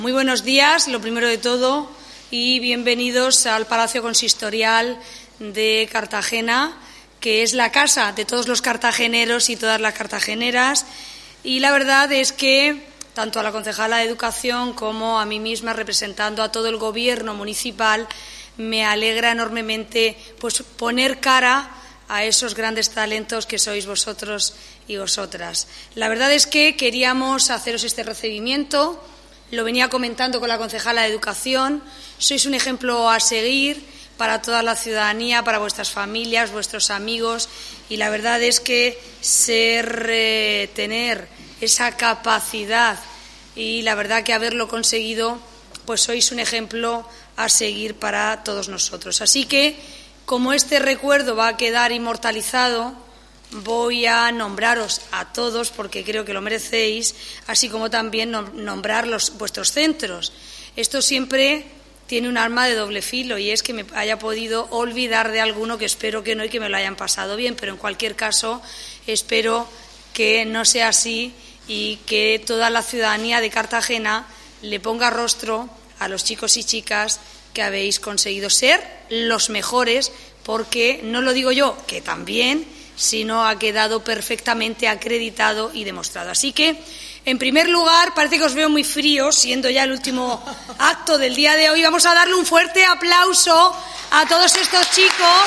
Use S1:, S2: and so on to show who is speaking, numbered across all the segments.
S1: Muy buenos días, lo primero de todo, y bienvenidos al Palacio Consistorial de Cartagena, que es la casa de todos los cartageneros y todas las cartageneras. Y la verdad es que tanto a la concejala de Educación como a mí misma, representando a todo el Gobierno municipal, me alegra enormemente pues poner cara a esos grandes talentos que sois vosotros y vosotras. La verdad es que queríamos haceros este recibimiento. Lo venía comentando con la concejala de Educación. Sois un ejemplo a seguir para toda la ciudadanía, para vuestras familias, vuestros amigos. Y la verdad es que tener esa capacidad y la verdad que haberlo conseguido, pues sois un ejemplo a seguir para todos nosotros. Así que, como este recuerdo va a quedar inmortalizado, voy a nombraros a todos porque creo que lo merecéis, así como también nombrar vuestros centros. Esto siempre tiene un arma de doble filo y es que me haya podido olvidar de alguno, que espero que no y que me lo hayan pasado bien, pero en cualquier caso espero que no sea así y que toda la ciudadanía de Cartagena le ponga rostro a los chicos y chicas que habéis conseguido ser los mejores, porque no lo digo yo, que también, sino ha quedado perfectamente acreditado y demostrado. Así que, en primer lugar, parece que os veo muy fríos, siendo ya el último acto del día de hoy. Vamos a darle un fuerte aplauso a todos estos chicos.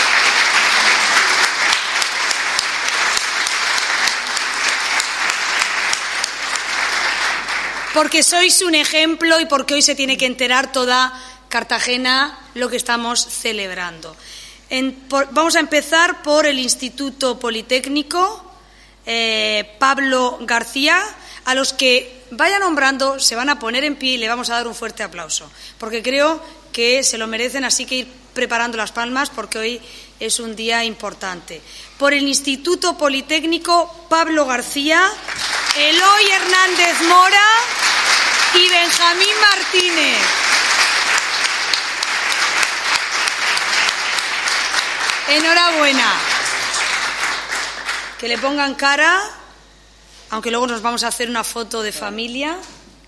S1: Porque sois un ejemplo y porque hoy se tiene que enterar toda Cartagena lo que estamos celebrando. Vamos a empezar por el Instituto Politécnico, Pablo García. A los que vaya nombrando se van a poner en pie y le vamos a dar un fuerte aplauso, porque creo que se lo merecen, así que ir preparando las palmas porque hoy es un día importante. Por el Instituto Politécnico, Pablo García, Eloy Hernández Mora y Benjamín Martínez. Enhorabuena. Que le pongan cara, aunque luego nos vamos a hacer una foto de familia.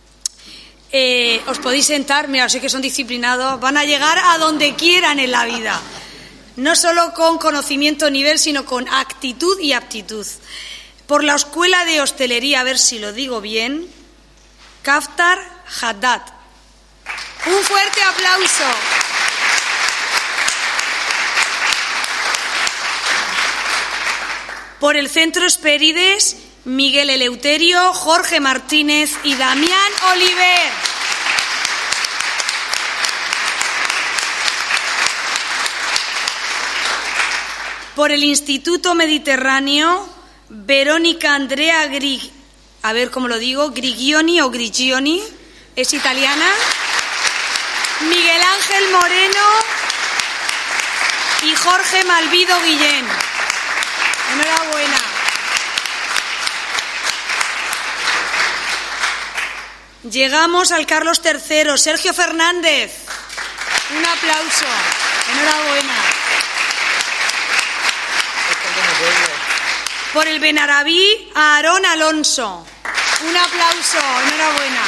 S1: Os podéis sentar, mira, sé que son disciplinados, van a llegar a donde quieran en la vida. No solo con conocimiento nivel, sino con actitud y aptitud. Por la Escuela de Hostelería, a ver si lo digo bien, Kaftar Haddad. Un fuerte aplauso. Por el Centro Hespérides, Miguel Eleuterio, Jorge Martínez y Damián Oliver. Por el Instituto Mediterráneo, Verónica Andrea Grigioni o Grigioni, es italiana, Miguel Ángel Moreno y Jorge Malvido Guillén. Enhorabuena. Llegamos al Carlos III, Sergio Fernández. Un aplauso. Enhorabuena. Por el Benarabí, Aarón Alonso. Un aplauso. Enhorabuena.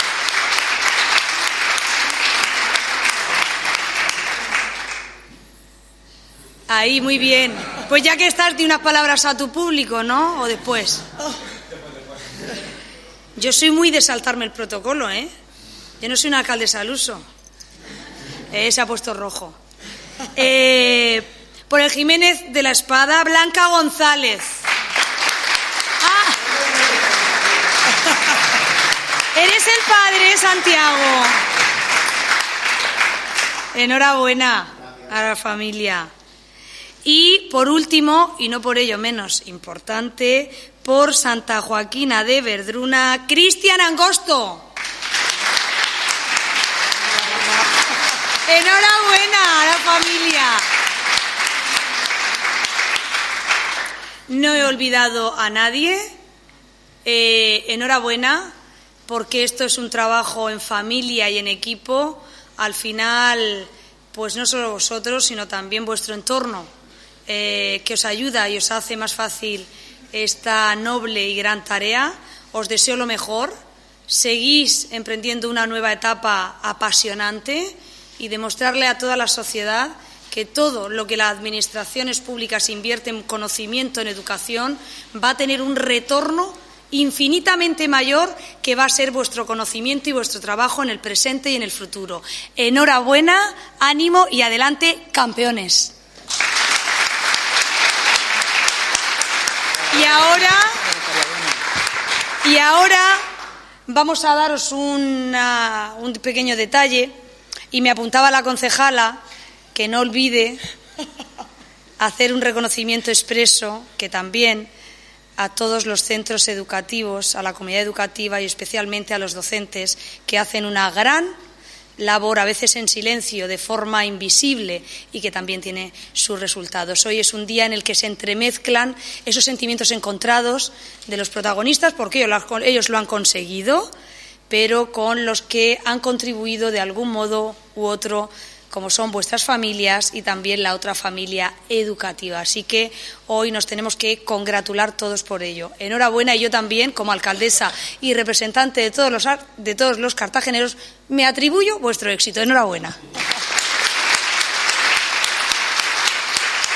S1: Ahí, muy bien. Pues ya que estás, di unas palabras a tu público, ¿no? ¿O después? Yo soy muy de saltarme el protocolo, ¿eh? Yo no soy una alcaldesa al uso. Se ha puesto rojo. Por el Jiménez de la Espada, Blanca González. ¡Ah! Eres el padre, Santiago. Enhorabuena a la familia. Y, por último, y no por ello menos importante, por Santa Joaquina de Verdruna, Cristian Angosto. Enhorabuena a la familia. No he olvidado a nadie. Enhorabuena, porque esto es un trabajo en familia y en equipo. Al final, pues no solo vosotros, sino también vuestro entorno, que os ayuda y os hace más fácil esta noble y gran tarea. Os deseo lo mejor. seguís emprendiendo una nueva etapa apasionante y demostrarle a toda la sociedad que todo lo que las administraciones públicas invierten en conocimiento, en educación, va a tener un retorno infinitamente mayor que va a ser vuestro conocimiento y vuestro trabajo en el presente y en el futuro. Enhorabuena, ánimo y adelante, campeones. Y ahora vamos a daros un pequeño detalle, y me apuntaba la concejala que no olvide hacer un reconocimiento expreso que también a todos los centros educativos, a la comunidad educativa y especialmente a los docentes que hacen una gran labor, a veces en silencio, de forma invisible y que también tiene sus resultados. Hoy es un día en el que se entremezclan esos sentimientos encontrados de los protagonistas, porque ellos lo han conseguido, pero con los que han contribuido de algún modo u otro, como son vuestras familias y también la otra familia educativa. Así que hoy nos tenemos que congratular todos por ello. Enhorabuena, y yo también, como alcaldesa y representante de todos los cartageneros, me atribuyo vuestro éxito. Enhorabuena.